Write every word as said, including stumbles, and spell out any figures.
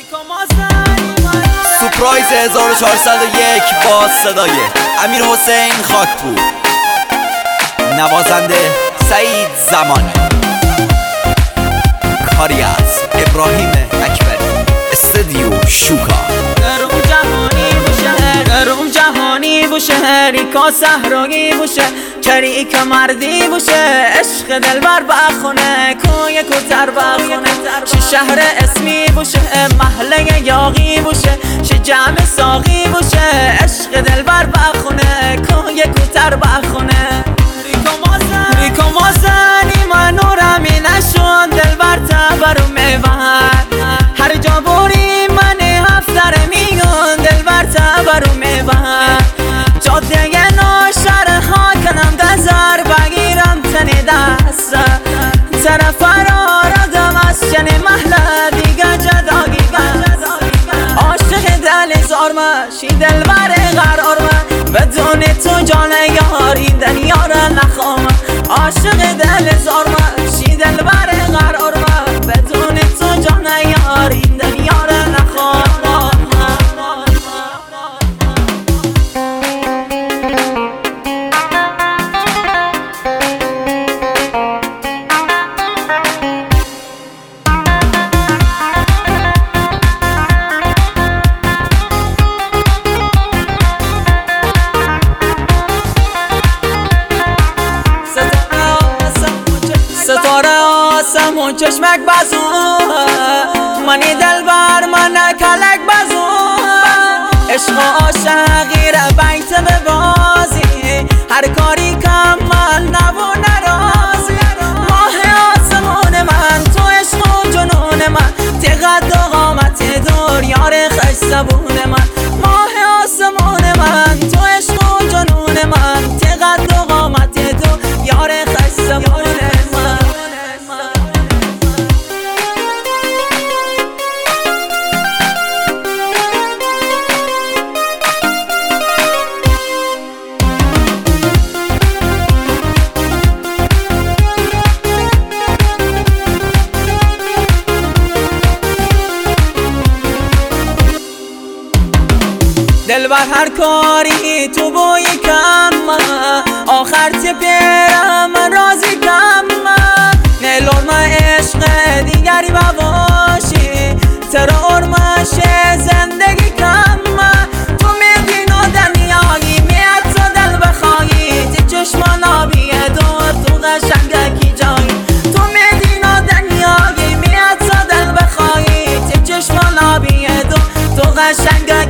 سورپرایز هزار و چهارصد و یک با صدای امیر حسین خاکپور، نوازنده سعید زمانی، کاری از ابراهیم اکبری، استودیو شوکا. روم جهانی بوشه، روم جهانی بوشه، ریکا صحرایی بوشه، کریک مردی بوشه، عشق دلبر بخونه، کوی کوتر بخونه، چه شهر اسمی بوشه، محله یاغی بوشه، چه جمع ساقی بوشه، عشق دلبر بخونه، کوی کوتر بخونه. ریکا مازنی منو رمی نشون، دلبر تبرو میوان، هر جا بوری من هفتر میگون، دلبر تبرو میوان، جاده ناشر ها کنم گذر بگیرم تنی دست، طرف فرارادم از چنی محله دیگه جداگی عاشق دل زارمشی دلبر قرارم، بدون تو جان یار این دنیا را نخوام، عاشق دل زارمشی دلبر قرارم، بدون تو جان یار این دنیا را نخوام. ستاره آسمون چشمک بازو، منی دلبر من کلک بازو، عشق و عاشقی را بیت ببازی، هر کاری کمال نبو نرازی، ماه آسمون من تو عشق و جنون من، تقد و قامت دور یار خوش زبون من، ماه آسمون من تو عشق و جنون من، تقد و قامت دور یار خوش زبون من. دلبر هر کاری تو بوی کم، آخر تی پیرم راضی کم، نیلور ما عشق دیگری باشی، ترا ارمش زندگی کم، تو میدین و دنیایی میاد تو دل بخوایی، تی چشمان آبی دو تو قشنگکی جایی، تو میدین و دنیایی میاد تو دل بخوایی، تی چشمان آبی دو تو قشنگکی